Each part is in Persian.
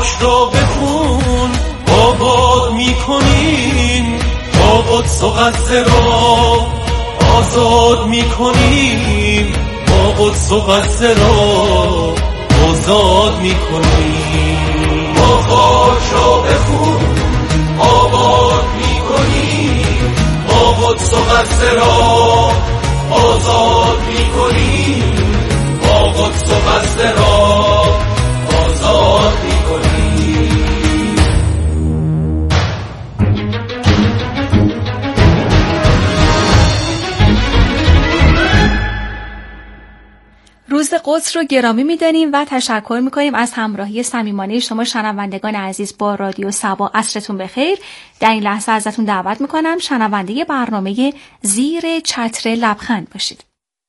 هاش را بخون آباد میکنیم، با قدس و غزه را آزاد میکنیم، با قدس و غزه را آزاد میکنیم. با هاش را بخون آباد میکنیم، با قدس و غزه را آزاد میکنیم، با قدس و غزه را آزاد میکنیم. روز قدس رو گرامی می‌دانیم و تشکر می‌کنیم از همراهی صمیمانه شما شنوندگان عزیز با رادیو سبا. عصرتون بخیر. در این لحظه ازتون دعوت می‌کنم شنونده برنامه زیر چتر لبخند باشید.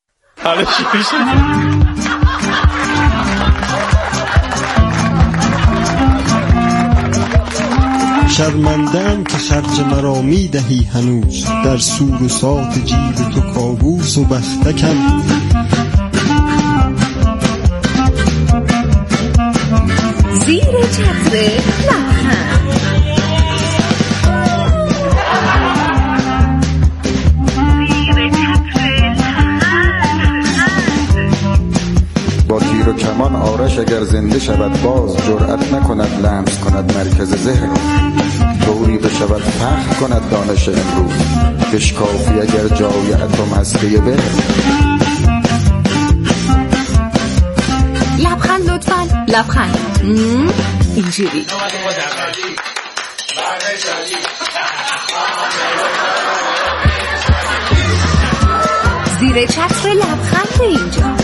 شرمندم که خرج مرا میدهی هنوز، در سور و سات جیب تو کابوس و بختکم. زیر چتر لبخند. با تیر و کمان آرش اگر زنده شود باز، جرأت نکند لمس کند مرکز ذهن، طوری بشود فخر کند دانش امروز، بشکافی اگر جای اتم هسته به. لبخند لطفاً، لبخند اینجوری. زیر چتر لبخند اینجا.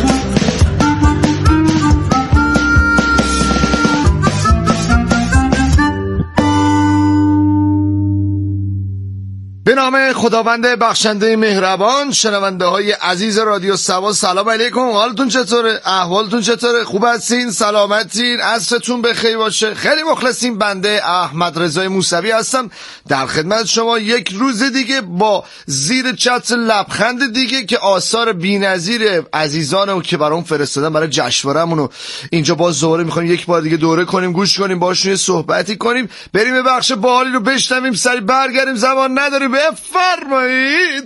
به نام خداوند بخشنده مهربان. شنونده های عزیز رادیو سبا سلام علیکم. حالتون چطوره؟ احوالتون چطوره؟ خوب هستین؟ سلامتین؟ عصرتون بخیر باشه. خیلی مخلصیم. بنده احمد رضای موسوی هستم در خدمت شما یک روز دیگه با زیر چتر لبخند دیگه که آثار بی‌نظیر عزیزانو که برام فرستادن برای جشنواره‌مون اینجا باز دوباره می‌خوایم یک بار دیگه دوره کنیم، گوش کنیم، باشون صحبتی کنیم، بریم به بخش باحالی رو بشنویم، سری برگردیم، زمان نداریم. بفرمایید.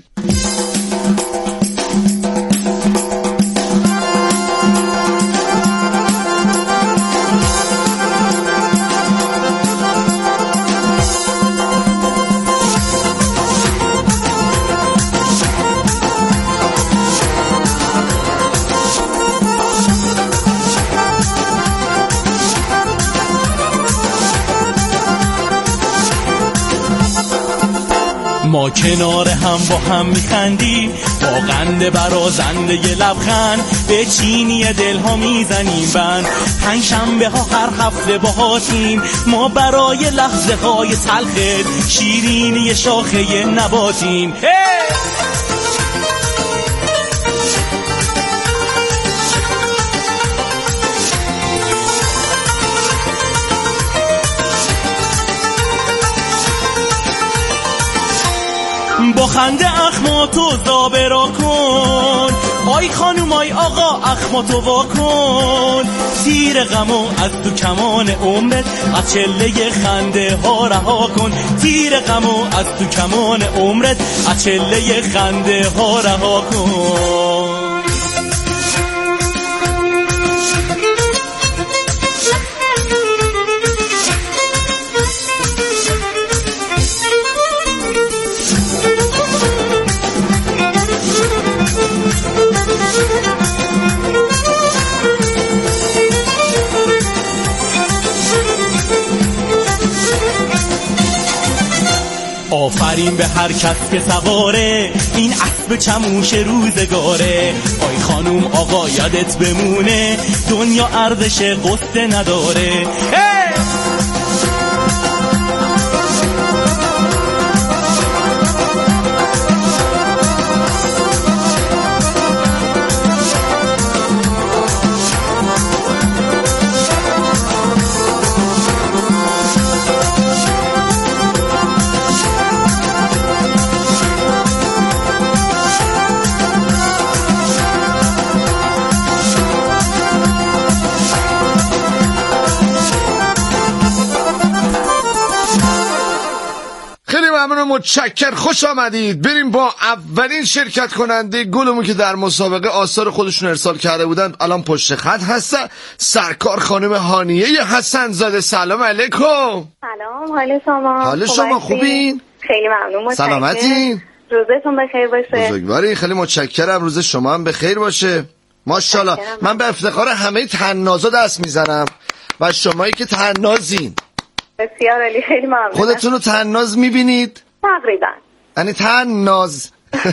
ما کنار هم با هم میخندیم، با قند برازنده ی لبخند به چینی دل ها میزنیم بند. پنجشنبه ها هر هفته باهاتیم، ما برای لحظه های تلخت شیرینی شاخه نباتیم. با خنده اخماتو زابرا کن، آی خانوم آی آقا اخماتو وا کن، تیر غمو از تو کمان عمرت از چله خنده ها رها کن، تیر غمو از تو کمان عمرت از چله خنده ها رها کن. آفرین به هر کس که سواره این اسب چموش روزگاره. آی خانوم آقا یادت بمونه دنیا ارزش قصه نداره. ممنون، متشکر، خوش آمدید. بریم با اولین شرکت کننده گلمون که در مسابقه آثار خودشون ارسال کرده بودن الان پشت خط هستن. سرکار خانم هانیه حسن زاده. سلام علیکم. سلام، حال شما؟ حال شما خوبین؟ خیلی ممنون، متشکرم. سلامتین؟ روزتون بخیر باشه. بزرگواری، خیلی متشکرم. روز شما هم بخیر باشه. ماشاءالله. من به افتخار همه طنازا دست میزنم و شمایی که طنازین. بسیار عالی، خیلی ممنون. خودتون رو طناز میبینید؟ تقریبا. یعنی طناز.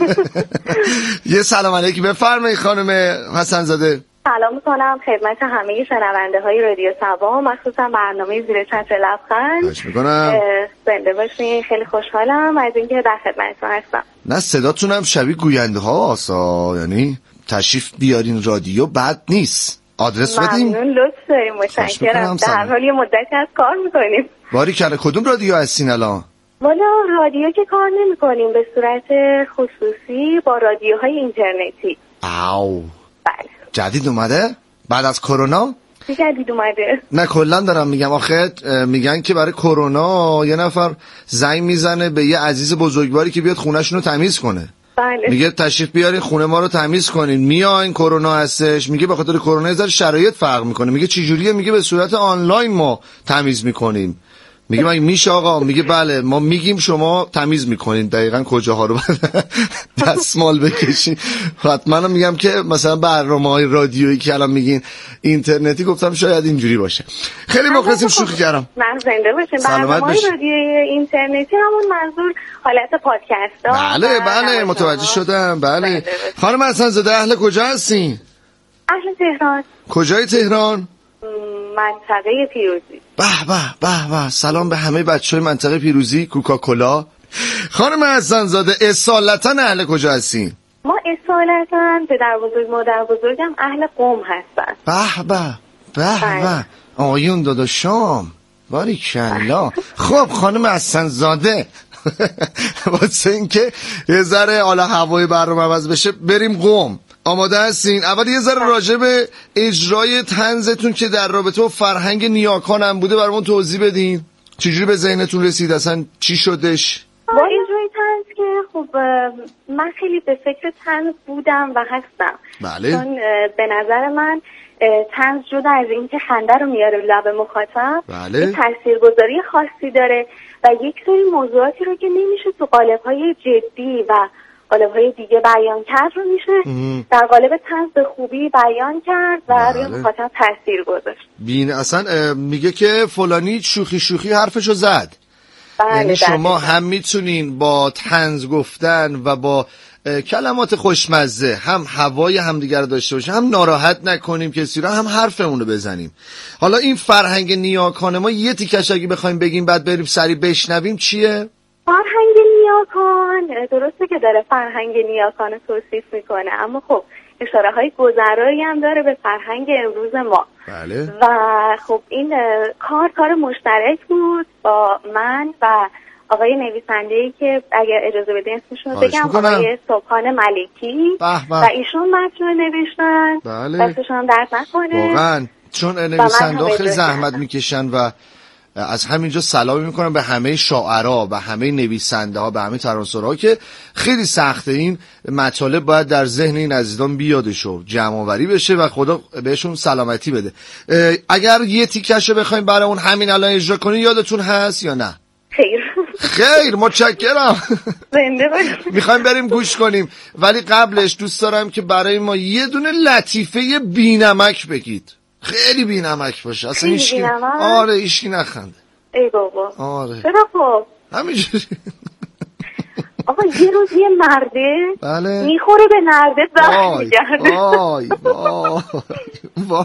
یه سلام علیکی بفرمایید خانم حسن زاده. سلام میکنم خدمت همه شنونده های رادیو سبا، مخصوصا برنامه زیر چتر لبخند. خواهش میکنم. زنده باشین. خیلی خوشحالم از اینکه در خدمتتون هستم. نه صداتون هم شبیه گوینده ها آسا، یعنی تشریف بیارین رادیو بد نیست. آدرس بدیم. ممنون، لطف داریم، متشکرم. در هر حال یه مدتی از کار میکنیم. باری کنه. کدوم رادیو هستین الان؟ والا رادیو که کار نمی کنیم، به صورت خصوصی با رادیوهای اینترنتی. آو. بله. جدید اومده؟ بعد از کرونا؟ جدید اومده. نه کلا دارم میگم، آخه میگن که برای کرونا یه نفر زنگ میزنه به یه عزیز بزرگواری که بیاد خونه‌شون رو تمیز کنه. بله. میگه تشریف بیارین خونه ما رو تمیز کنین. میاین کرونا هستش. میگه به خاطر کرونا یه ذره شرایط فرق میکنه. میگه چه جوریه؟ میگه به صورت آنلاین ما تمیز میکنیم. میگه مگه میشه آقا؟ میگه بله، ما میگیم شما تمیز میکنین. دقیقاً کجاها رو دستمال بکشین. حتما میگم که مثلا برنامه‌های رادیویی که الان میگین اینترنتی، گفتم شاید اینجوری باشه. خیلی مخلصیم، شوخی کردم. من زنده باشین. برنامه‌های رادیویی اینترنتی همون منظور حالت پادکست ها. بله متوجه شدم. بله. خانم حسن زاده اهل کجا هستین؟ اهل تهران. کجای تهران؟ منطقه پیروزی. به سلام به همه بچه‌های منطقه پیروزی. کوکاکولا. خانم حسن زاده اصالتا اهل کجا هستین؟ ما اصالتا پدر بزرگ مادر بزرگم اهل قم هستن. به آیون داداشام، باریکلا. خب خانم حسن زاده واسه اینکه یه ذره حالا هوای برنامه عوض بشه بریم قم، آماده هستین؟ اول یه ذره راجع به اجرای طنزتون که در رابطه با فرهنگ نیاکان هم بوده برامون توضیح بدین. چجوری به ذهنتون رسید؟ اصلا چی شدش؟ با اجرای طنز که خب من خیلی به فکر طنز بودم و هستم. بله. چون به نظر من طنز جدا از این که خنده رو میاره لب مخاطب، بله. تاثیرگذاری خاصی داره و یک سری موضوعاتی رو که نمیشه تو قالب‌های جدی و قالب‌های دیگه بیان کرد رو میشه در قالب طنز به خوبی بیان کرد و روی مخاطب تاثیر گذاشت. اصلا میگه که فلانی شوخی حرفشو زد. یعنی شما هم میتونین با طنز گفتن و با کلمات خوشمزه هم هوای همدیگر رو داشته باشیم، هم ناراحت نکنیم کسی رو، هم حرفمون رو بزنیم. حالا این فرهنگ نیاکان ما یه تیکش اگه بخوایم بگیم بعد بریم سری بشنویم چیه؟ فرهنگ نیاکان درسته که داره فرهنگ نیاکان رو توصیف میکنه، اما خب اشاره های گذرایی هم داره به فرهنگ امروز ما. بله. و خب این کار مشترک بود با من و آقای نویسنده‌ای که اگر اجازه بده اسمشون بگم، آقای سبحان ملکی. و ایشون متن نوشتن. بله. دستشون هم درد نکنه واقعا، چون نویسنده خیلی زحمت میکشن و از همینجا سلامی میکنم به همه شاعرها، به همه نویسنده ها، به همه ترانه‌سرا که خیلی سخته. این مطالب باید در ذهن این عزیزان بیادش و جمع آوری بشه و خدا بهشون سلامتی بده. اگر یه تیکشو بخوایم برای اون همین الان اجرا کنین یادتون هست یا نه؟ خیر متشکرم. زنده باشید. میخوایم بریم گوش کنیم، ولی قبلش دوست دارم که برای ما یه دونه لطیفه بی‌نمک بگید. خیلی بی‌نمک باشه. اصلا هیچکی هیچکی نخنده. ای بابا. آره. چرا خب؟ همینجوری. آقا یه روز یه مرده بله. میخوره به نرده زخم میگرده. وای.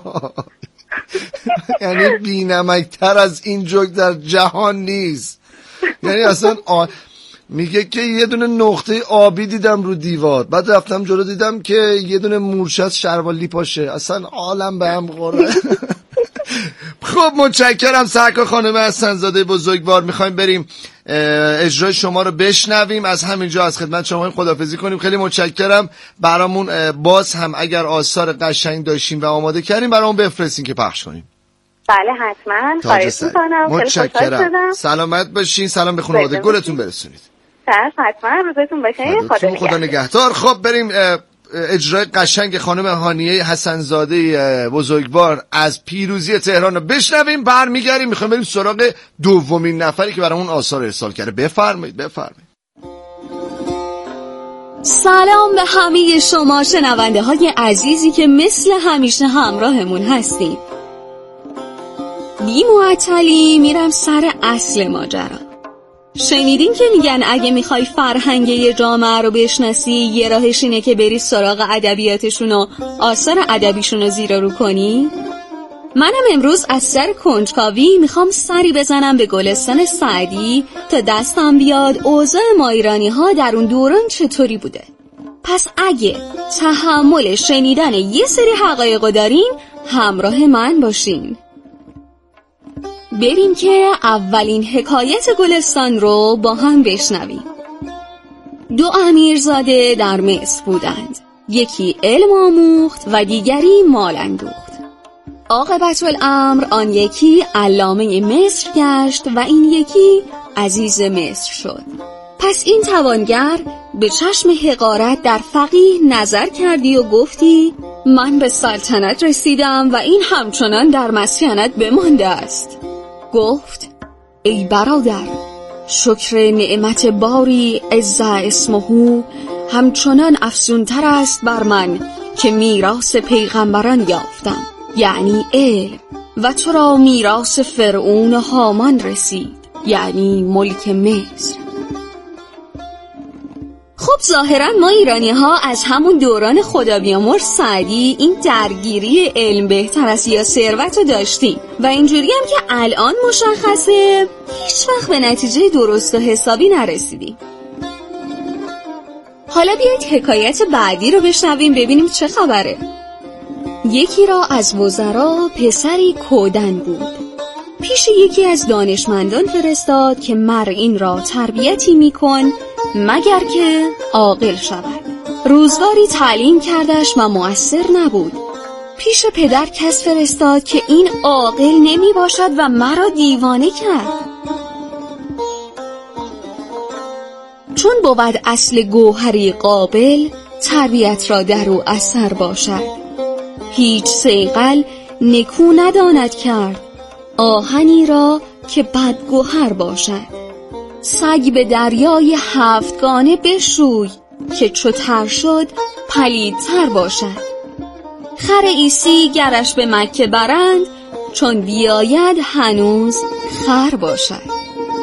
یعنی بی‌نمک تر از این جوک در جهان نیست. یعنی اصلا میگه که یه دونه نقطه آبی دیدم رو دیوار، بعد رفتم جلو دیدم که یه دونه مورچه از شروالی پاشه. اصلا عالم به هم خوره. خب متشکرم سرکار خانم حسن زاده بزرگوار. میخوایم بریم اجرای شما رو بشنویم. از همینجا از خدمت شما خداحافظی کنیم. خیلی متشکرم. برامون باز هم اگر آثار قشنگ داشتین و آماده کردین برامون بفرستین که پخش کنیم. بله حتما. خواهش میکنم. متشکرم. سلامت باشین. سلام به خانواده گلتون برسونید. سر حتما روزتون بخیر. خدا نگهدار. خب بریم اجرای قشنگ خانم هانیه حسن‌زاده بزرگوار از پیروزی تهران رو بشنویم. برمیگردیم میخوایم بریم سراغ دومین نفری که برامون آثار ارسال کرده. بفرمایید. سلام به همه شما شنونده های عزیزی که مثل همیشه همراهمون هستیم. بی معطلی میرم سر اصل ماجرا. شنیدین که میگن اگه میخوای فرهنگ یه جامعه رو بشناسی یه راهش اینه که بری سراغ ادبیاتشون و آثار ادبیشون رو زیر رو کنی؟ منم امروز از سر کنجکاوی میخوام سری بزنم به گلستان سعدی تا دستم بیاد اوضاع ما ایرانی ها در اون دوران چطوری بوده. پس اگه تحمل شنیدن یه سری حقایق دارین همراه من باشین. بریم که اولین حکایت گلستان رو با هم بشنویم. 2 امیرزاده در مصر بودند. یکی علم آموخت و دیگری مال اندوخت. عاقبت الامر آن یکی علامه مصر گشت و این یکی عزیز مصر شد. پس این توانگر به چشم حقارت در فقیه نظر کردی و گفتی من به سلطنت رسیدم و این همچنان در مسکنت بمانده است. گفت ای برادر، شکر نعمت باری عز اسمه همچنان افزونتر است بر من که میراث پیغمبران یافتم، یعنی علم، و تو را میراث فرعون و هامان رسید، یعنی ملک مصر. خب ظاهرا ما ایرانی ها از همون دوران خدا بیامرز سعدی این درگیری علم بهتر از یا ثروت رو داشتیم و اینجوری هم که الان مشخصه هیچ وقت به نتیجه درست و حسابی نرسیدیم. حالا بیایید حکایت بعدی رو بشنویم ببینیم چه خبره. یکی را از وزرا پسری کودن بود. پیش یکی از دانشمندان فرستاد که مر این را تربیتی میکن مگر که عاقل شود. روزگاری تعلیم کردش و مؤثر نبود. پیش پدر کس فرستاد که این عاقل نمی باشد و مرا دیوانه کرد. چون بود اصل گوهری قابل، تربیت را در او اثر باشد. هیچ صیقل نکو نداند کرد، آهنی را که بدگوهر باشد. سگ به دریای 7گانه بشوی که چو تر شد پلیدتر باشد. خر عیسی گرش به مکه برند، چون بیاید هنوز خر باشد.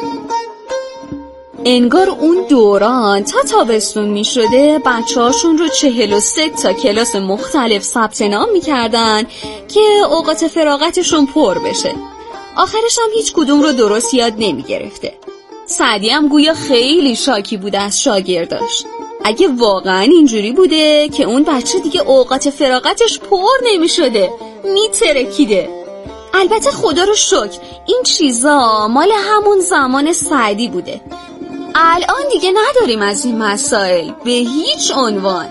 انگار اون دوران تا تابستون می شده بچه هاشون رو 43 تا کلاس مختلف ثبت نام می کردن که اوقات فراغتشون پر بشه. آخرش هم هیچ کدوم رو درست یاد نمی گرفته. سعدی هم گویا خیلی شاکی بوده از شاگرداش. اگه واقعا اینجوری بوده که اون بچه دیگه اوقات فراغتش پر نمی شده، می ترکیده. البته خدا رو شکر این چیزا مال همون زمان سعدی بوده. الان دیگه نداریم از این مسائل به هیچ عنوان.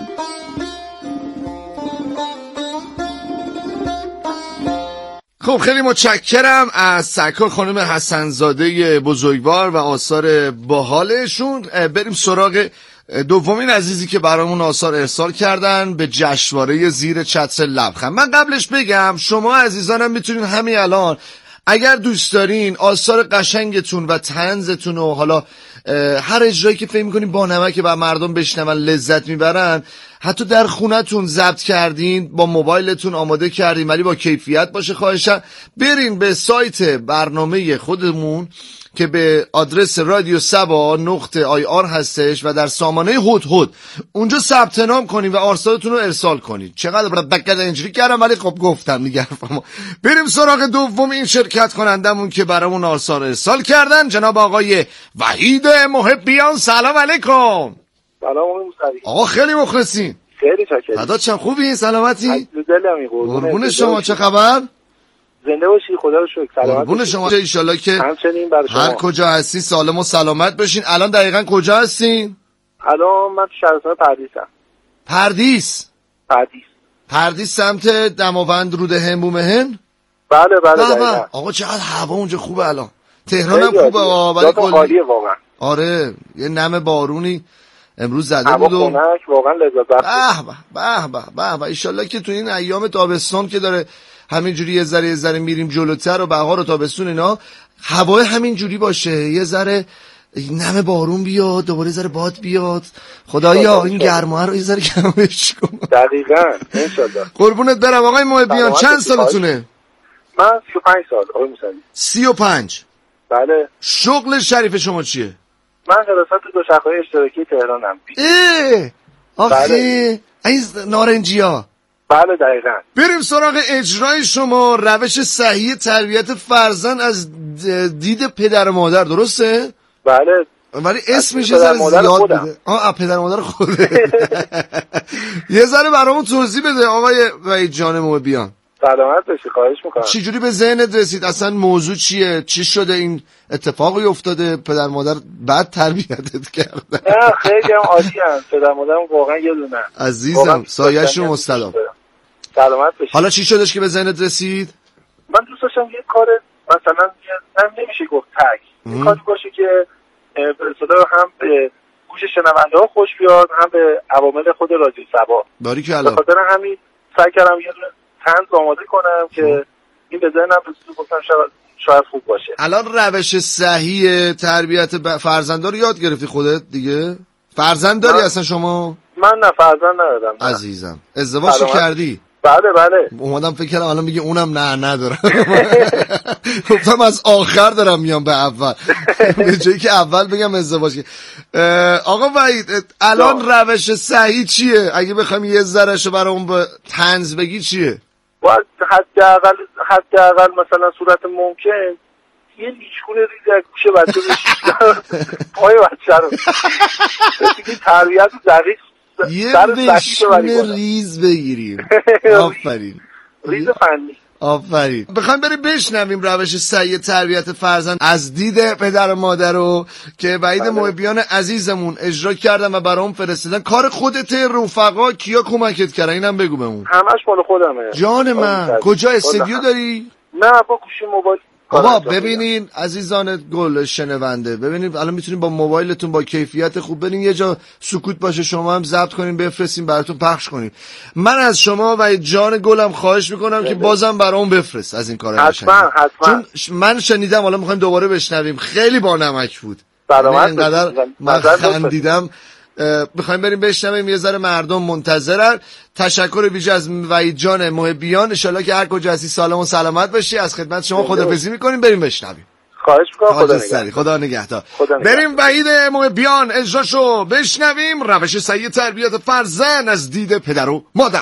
خب خیلی متشکرم از سرکار خانم حسن‌زاده بزرگوار و آثار باحالشون. بریم سراغ دومین عزیزی که برامون آثار ارسال کردن به جشنواره زیر چتر لبخند. من قبلش بگم شما عزیزانم میتونین همین الان اگر دوست دارین آثار قشنگتون و طنزتون و حالا هر اجرایی که فکر می‌کنین با نمک و مردم بشنون لذت میبرن حتی در خونتون ضبط کردین، با موبایلتون آماده کردین ولی با کیفیت باشه، خواهشاً برین به سایت برنامه خودمون که به آدرس رادیو سبا .ir هستش و در سامانه هد اونجا ثبت نام کنین و آثارتون رو ارسال کنین. چقدر بقید اینجوری کردم ولی خب گفتم دیگه. بریم سراغ دوم این شرکت کنندمون که برامون آثار ارسال کردن، جناب آقای وحید محبیان. سلام علیکم. سلام موسوی. آقا خیلی مخلصین. خیلی چاکریم. فدات شم. خوبی؟ سلامتی؟ دلمی قربون شما. چه خبر؟ زنده باشی، خدا رو شکر. سلامت قربون شما. ان شاءالله که همچنین برای شما. هر کجا هستی سالم و سلامت باشین. الان دقیقاً کجا هستین؟ الان من تو شهرستان پردیسم. پردیس سمت دماوند رود هنبومهن؟ بله. آقا چقدر هوا اونجا خوبه الان. تهران هم خوبه ولی عالیه واقعا. آره یه نم بارونی امروز زده بود و واقعا لذت بخش. به ایشالله که تو این ایام تابستان که داره همینجوری یه ذره میریم جلوتر و بهار و تابستون اینا هوای همینجوری باشه، یه ذره نم بارون بیاد، دوباره ذره باد بیاد. خدایا این گرما رو یه ذره کمش کن. دقیقاً ان شاءالله. قربونت برم آقای محبیان. چند سالتونه؟ من 35 سال آقای موسوی. 35. بله. شغل شریف شما چیه؟ من حراست دوچرخه‌های اشتراکی تهرانم. آخه این نارنجیا. بله دقیقاً. بریم سراغ اجرای شما. روش صحیح تربیت فرزند از دید پدر و مادر، درسته؟ بله. ولی اسمش یه ذره زیاد بوده. پدر مادر خوده. یه ذره برامون توضیح بده آقای وحید جان محبیان. سلامت باشی، خواهش میکنم. چجوری به ذهنت رسید؟ اصلا موضوع چیه؟ چی شده این اتفاقی افتاده؟ پدر مادر بد تربیتت کردن؟ نه خیلی هم عالی هست. پدر مادرم واقعا یه دونه عزیزم، سایه‌شون مستدام. سلامت باشی. حالا چی شدش که به ذهنت رسید؟ من دوست داشتم یه کار مثلا نمیشه گفت یه کاری باشه که به اصطلاح هم به گوش شنونده ها خوش بیاد، هم به عوامل خود رادیو صبا. باریکلا. به خاطر همین سعی کردم یه طنز آماده کنم که این به ذهنم رسید، گفتم شاید خوب باشه. الان روش صحیح تربیت فرزندا رو یاد گرفتی خودت دیگه؟ فرزند داری اصلا شما؟ من نه فرزند ندارم. عزیزم ازدواج کردی؟ بله. اومدم فکر کردم الان میگه اونم نه ندارم. گفتم از آخر دارم میام به اول. به جایی که اول بگم ازدواج. آقا وحید الان روش صحیح چیه؟ اگه بخوام یه ذرهشو برام به طنز بگی چیه؟ باید حداقل مثلا صورت ممکن یه لیشکون ریزی از گوشه بچه بشید پای بچه رو بسیدی تربیت دقیق یه لیشکون ریز بگیریم. آفرین. ریز فنی. آفرین. بخوایم بریم بشنویم روش صحیح تربیت فرزند از دید پدر و مادر رو که وحید محبیان عزیزمون اجرا کردن و برام فرستادن. کار خودته؟ رفقا کیا کمکت کردن؟ اینم بگو بهمون. همش مال خودمه. جان من. کجا استودیو داری؟ نه با گوشی موبایل. آقا ببینین عزیزان گل شنونده، ببینید الان میتونین با موبایلتون با کیفیت خوب برین یه جا سکوت باشه شما هم ضبط کنین بفرستین براتون پخش کنین. من از شما و جان گلم خواهش میکنم که بازم برام بفرست از این کارا. حتما. چون من شنیدم، حالا میخوایم دوباره بشنویم، خیلی با نمک بود. اینقدر من خندیدم. بخوایم بریم بشنویم، یه ذره مردم منتظرن. تشکر ویژه از وحید جان محبیان. ان شاءالله که هر کجا هستی سالم و سلامت باشی. از خدمت شما خداحافظی میکنیم. بریم بشنویم. خواهش میکنم. خدا نگهدار. بریم وحید محبیان اجراشو بشنویم. روش صحیح تربیت فرزند از دید پدر و مادر.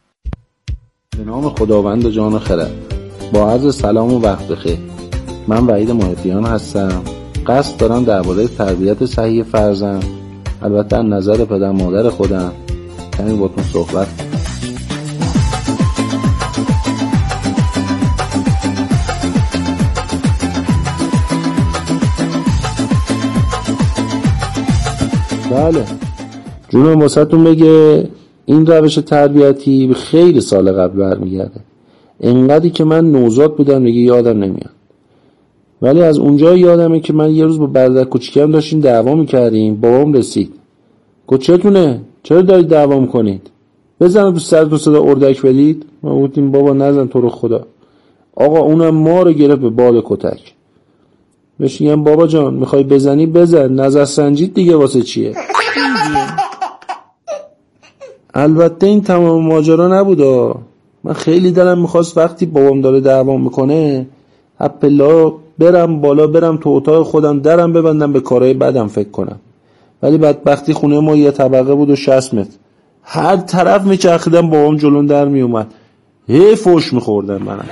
به نام خداوند جان و خرد. با عرض سلام و وقت بخیر. من وحید محبیان هستم. قصد دارم درباره تربیت صحیح فرزند، البته از نظر پدر مادر خودم، کمی باتون صحبت. بله جونم واسهتون بگه این روش تربیتی خیلی سال قبل برمیگرده. اینقدری که من نوزاد بودم دیگه یادم نمیاد. ولی از اونجا یادمه که من یه روز با برادر کوچیکم داشتیم دعوا میکردیم. بابام رسید. کجاتونه؟ چرا دارید دعوا میکنید؟ بزنم تو سرتون صدا اردک بدید. ما گفتیم بابا نزن تو رو خدا. آقا اونم ما رو گرفت به بال کتک. بهش میگم بابا جان میخوای بزنی بزن، نظر سنجید دیگه واسه چیه؟ البته این تمام ماجرا نبودا. من خیلی دلم میخواست وقتی بابام داره دعوا میکنه اپلا برم بالا، برم تو اتاق خودم درم ببندم به کارهای بدم فکر کنم. ولی بدبختی خونه ما یه طبقه بود و 60 متر. هر طرف میچرخیدم بابام جلون در میومد. فوش میخوردم منم.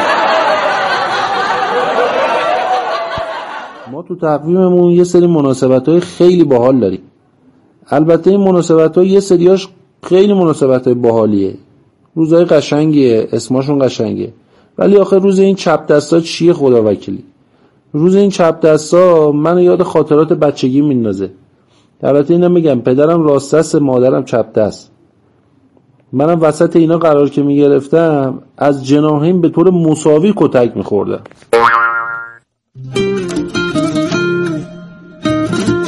ما تو تقویممون یه سری مناسبت‌های خیلی باحال داریم. البته این مناسبت‌ها یه سریاش خیلی مناسبت‌های باحالیه. روزای قشنگیه، اسمشون قشنگه. ولی آخه روز این چپ دستا چیه خدا وکیلی؟ روز این چپ دستا منو یاد خاطرات بچگی میندازه. البته اینم میگم پدرم راست دست، مادرم چپ دست. منم وسط اینا قرار که میگرفتم از جناحین به طور مساوی کتک میخوردم.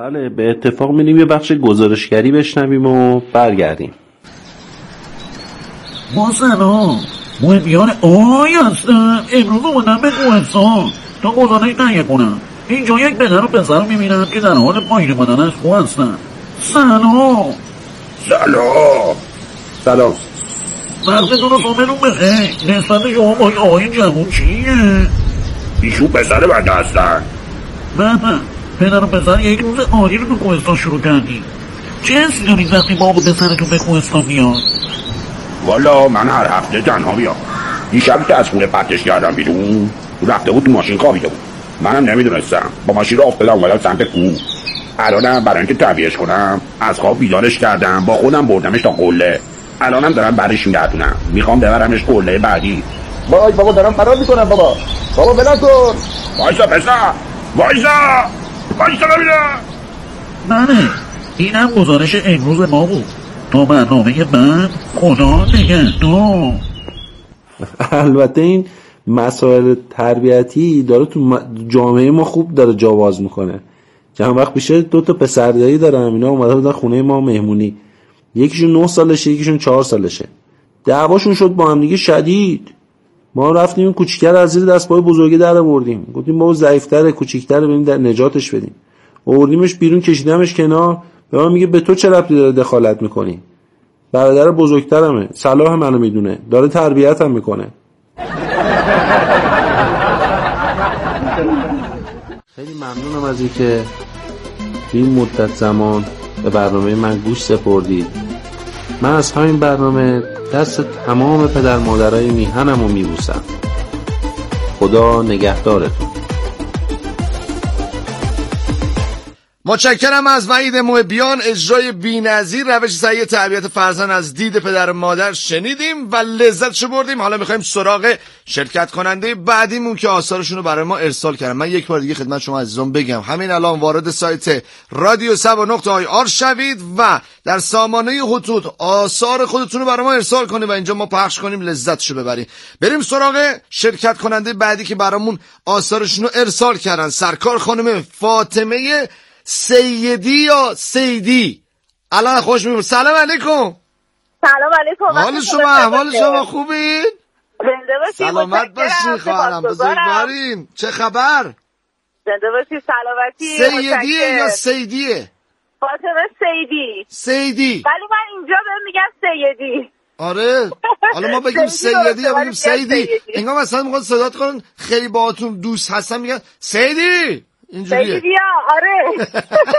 بله، به اتفاق میریم یه بخش گزارشگری بشنویم و برگردیم. ما سلام، محبیان آی هستم. امروز اومدم به کوهستان تا گزارش تهیه کنم. اینجا یک پدر و پسر رو میبینم که در حال پایین اومدن از کوه هستن. سلام. وقتتون رو صبحتون بخیر. نسبت شما با این آقای جوون چیه؟ ایشون پسر بنده هستن. بابا، پدر و پسر یک روز عالی رو تو کوهستان شروع کردیم. چه حسی دارید وقتی بابا پسرتون به کوهستان میاد؟ والا من هر هفته تنها بیام. دیشب که از خونه پرتش کردم بیرون، رفته بود تو ماشین خوابیده بود. منم نمیدونستم، با ماشین راه افتادم اومدم سمت کوه. الانم برای اینکه تربیتش کنم از خواب بیدارش کردم، با خودم بردمش تا قله. الانم دارم برش میگردونم، میخوام ببرمش قله بعدی. وای بابا دارم فرار میکنم. بابا بلند کن. وایسا پسر، وایسا ببینم. بله، اینم گزارش امروز ما بود. تا برنامه بعد، خدا نگهدار. البته این مسائل تربیتی داره تو جامعه ما خوب داره جواز میکنه. چند وقت پیش 2 پسردایی دارم، اینا اومده بودن خونه ما مهمونی. یکیشون 9 سالشه، یکیشون 4 سالشه. دعواشون شد با هم دیگه شدید. ما رفتیم این کوچیکه رو از زیر دستپای بزرگی در آوردیم. گفتیم بابا ضعیف‌تره، کوچیک‌تره، بریم در نجاتش بدیم. آوردیمش بیرون، کشیدمش کنار. به من میگه به تو چه ربطی داره دخالت میکنی؟ برادر بزرگترمه، صلاح منو میدونه، داره تربیتم میکنه. خیلی ممنونم از اینکه این مدت زمان به برنامه من گوش سپردید. من از همین برنامه دست تمام پدر مادرای میهنم رو میبوسم. خدا نگهدارتون. متشکرم از وحید محبیان. اجرای بی‌نظیر روش صحیح تربیت فرزند از دید پدر و مادر شنیدیم و لذتشو بردیم. حالا میخوایم سراغ شرکت کننده بعدیمون که آثارشون رو برای ما ارسال کردن. من یک بار دیگه خدمت شما عزیزان بگم، همین الان وارد سایت رادیو سبا.ir شوید و در سامانه خطوط آثار خودتون رو برای ما ارسال کنید و اینجا ما پخش کنیم، لذتشو ببریم. بریم سراغ شرکت کننده بعدی که برامون آثارشون رو ارسال کردن. سرکار خانم فاطمه سیدی یا سیدی. الان خوش می‌بینم. سلام علیکم. سلام علیکم. احوال شما خوبین؟ زنده باشید. سلامت باشید خواهرم، بزرگوارین. چه خبر؟ زنده باشید، سلامتی. سیدیه یا سیدیه؟ فاطمه سیدی. ولی من اینجا بهم میگن سیدی. آره، حالا ما بگیم سیدی یا بگیم سیدی. انگار مثلا میخواد صدات کنن خیلی باهاتون دوست هستن میگن سیدی. اینجوریه. آره.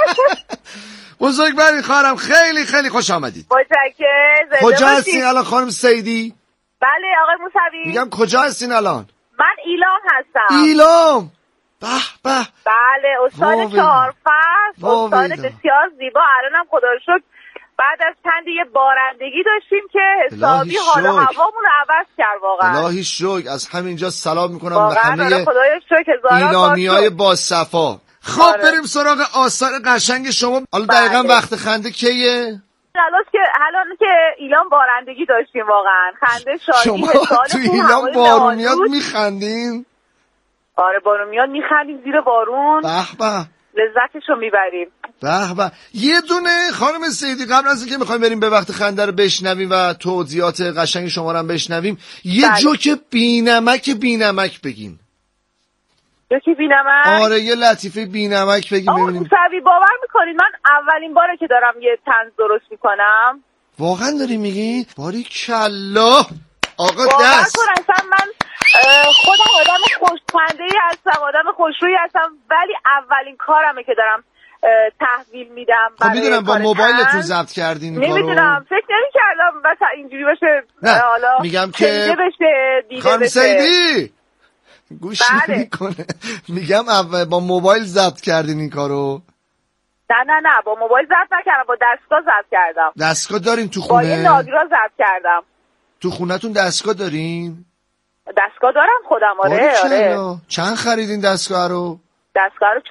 بزرگوارین خواهرم، خیلی خیلی خوش آمدید. متشکرم. کجا هستین الان خانم سیدی؟ بله آقای موسوی. میگم کجا هستین الان؟ من ایلام هستم. ایلام. به. بله، استان 4 فصل، استان بسیار زیبا. الانم خدا رو شکر بعد از چند یه بارندگی داشتیم که حسابی حال و هوامون رو عوض کرد واقعا. الهی شکر. از همینجا سلام میکنم به همه خدای شکر ایلامیای با صفا. خب بریم سراغ آثار قشنگ شما. حالا دقیقاً وقت خنده کیه؟ الان که ایلام بارندگی داشتیم واقعا، خنده شادی. شما تو ایلام بارون میاد میخندین؟ آره بارون میاد میخندیم زیر بارون. به لذتشو میبریم. به. یه دونه خانم سیدی قبل از اینکه میخوایم بریم به وقت خنده رو بشنویم و توضیحات قشنگ شما رو هم بشنویم، یه جوک بی‌نمک بگین. جوک بی‌نمک؟ آره، یه لطیفه بی‌نمک بگین ببینیم. موسوی باور میکنید من اولین باره که دارم یه طنز درست میکنم. واقعا داری میگی؟ باریکلا. آقا دست. من خودم آدم خوش‌خنده‌ای هستم، آدم خوشرویی هستم، ولی اولین کارمه که دارم تحویل میدم. خب میدونم با موبایلتون ضبط کردین کارو. نمیدونم، فکر نمی‌کردم مثلا اینجوری باشه. حالا میگم که خانم سیدی گوش نمی‌کنه. میگم با موبایل ضبط کردین این کارو. نه با موبایل ضبط نکردم، با دستگاه ضبط کردم. دستگاه دارین تو خونه؟ با یه نادرا ضبط کردم. تو خونتون دستگاه دارین؟ دستگاه دارم خودم. آره. چند خریدین دستگاه رو؟ دستگاه رو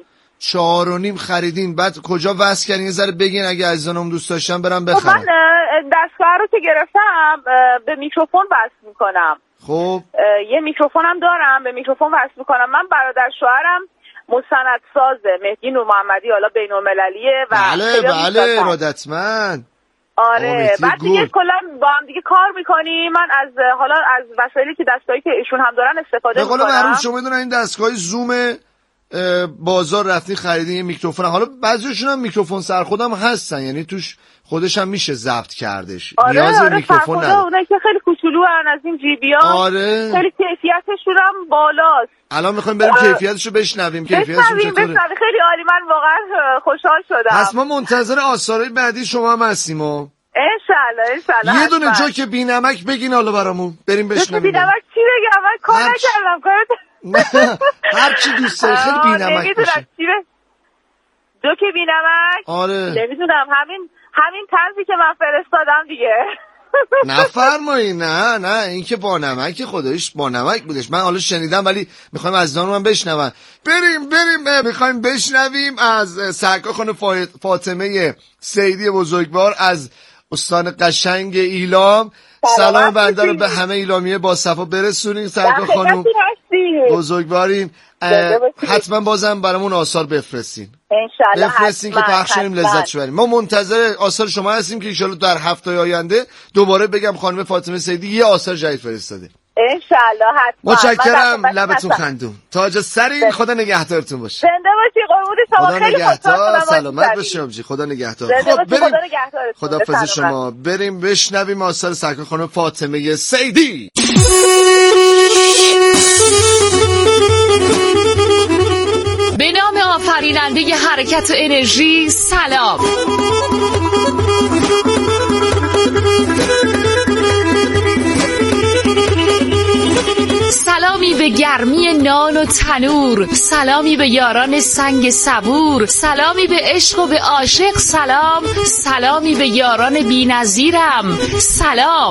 4.5 خریدین. بعد کجا وصل کردین؟ یه ذره بگین اگه عزیزانم دوست داشتن برم بخرم. من دستگاه رو که گرفتم به میکروفون وصل میکنم. خب یه میکروفونم دارم، به میکروفون وصل میکنم. من برادر شوهرم مستندساز مهدی نور محمدی، حالا بین‌المللیه و بله ارادتمند. آره بعد دیگه کلا با هم دیگه کار میکنیم. من از وسایلی که دستگاهی که ایشون هم دارن استفاده میکنم. به قول معروف شما میدونن این دستگاه زوم بازار رفتین خریدین یه میکروفون، حالا بعضیشون هم میکروفون سرخودم هستن، یعنی توش خودش هم میشه ضبط کردش. نیاز به میکروفون نداره. اونایی که خیلی کوچولو ان از این جیبی‌ها خیلی کیفیتشون هم بالاست. الان میخوایم بریم کیفیتشو بشنویم. کیفیتشون چطوره؟ خیلی عالی، من واقعا خوشحال شدم. پس ما منتظر آثارهای بعدی شما هم هستیم. انشالله یه دونه جوک بی‌نمک بگین حالا برامون بریم بشنویم. بی‌نمک چی بگم؟ من کار نکردم. هر چی دوست داری، خیلی بی‌نمک باشه. جوک بی‌نمک؟ آره نمیدونم، همین طنزی که من فرستادم دیگه. نفرمایی. نه این که با نمک خودش با نمک بودش. من حالا شنیدم ولی میخوایم از دانو من بشنون. بریم میخوایم بشنویم از سرکار خانم فاطمه سیدی بزرگوار از استان قشنگ ایلام. سلام بنده رو به همه ایلامیه با صفا برسونید. سرکار خانم بزرگوارین، حتما بازم برامون آثار بفرستین. انشالله بفرستین که پخش کنیم لذت ببریم. ما منتظر آثار شما هستیم که انشالله در هفته آینده دوباره بگم خانم فاطمه سیدی یه آثار جدید فرستاده. انشالله حتما. متشکرم. لبتون خندون. تاج سرین. خدا نگهدارتون باشه. زنده باشی قربون شما. خیلی خوشحال شدم. سلامت باشی. خدا نگهدار. بریم. خداحافظ شما. بریم بشنویم آثار سرکار خانم فاطمه سیدی. به نام آفریننده حرکت و انرژی سلام. سلامی به گرمی نان و تنور، سلامی به یاران سنگ صبور، سلامی به عشق و به عاشق سلام، سلامی به یاران بی‌نظیرم سلام.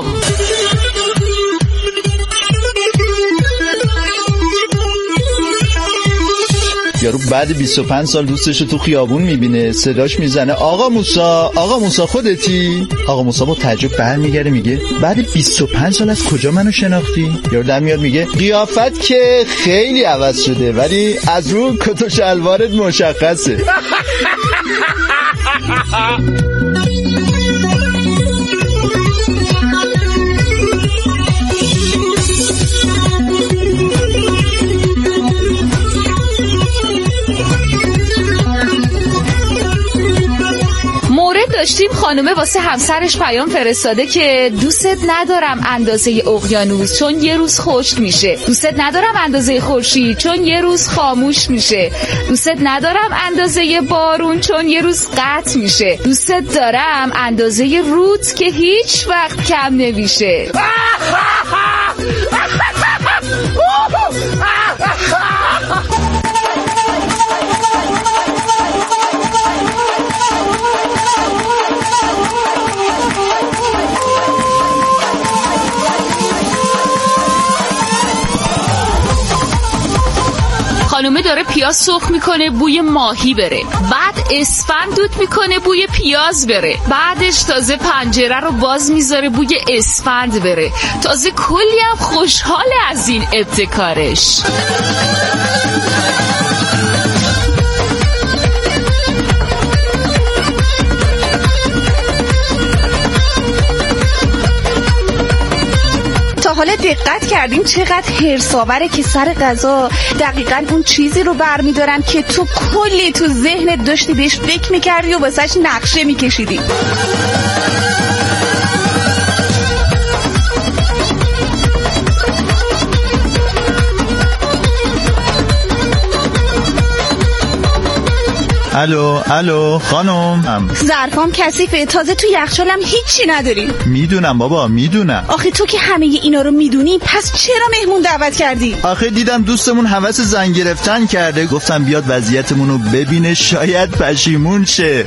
یارو بعد 25 سال دوستشو تو خیابون میبینه، صداش میزنه آقا موسی خودتی؟ آقا موسی با تعجب برمیگره میگه بعد 25 سال از کجا منو شناختی؟ یارو در میاد میگه قیافت که خیلی عوض شده ولی از رو کت و شلوارت مشخصه. داشتیم خانومه واسه همسرش پیام فرستاده که دوستت ندارم اندازه اقیانوس چون یه روز خشک میشه، دوستت ندارم اندازه خورشید چون یه روز خاموش میشه، دوستت ندارم اندازه بارون چون یه روز قطع میشه، دوستت دارم اندازه رود که هیچ وقت کم نمیشه. خانومه داره پیاز سرخ میکنه بوی ماهی بره، بعد اسفند دود میکنه بوی پیاز بره، بعدش تازه پنجره رو باز میذاره بوی اسفند بره، تازه کلی هم خوشحاله از این ابتکارش. حالا دقت کردیم چقدر حرص‌آوره که سر غذا دقیقاً اون چیزی رو برمی‌دارن که تو کلی تو ذهنت داشتی بهش فکر می‌کردی و واسش نقشه می‌کشیدی. الو خانم، ظرفام کثیفه، تازه تو یخچالم هیچی نداری. میدونم بابا میدونم. آخه تو که همه اینا رو میدونی پس چرا مهمون دعوت کردی؟ آخه دیدم دوستمون هوس زن گرفتن کرده، گفتم بیاد وضعیتمون رو ببینه شاید پشیمون شه.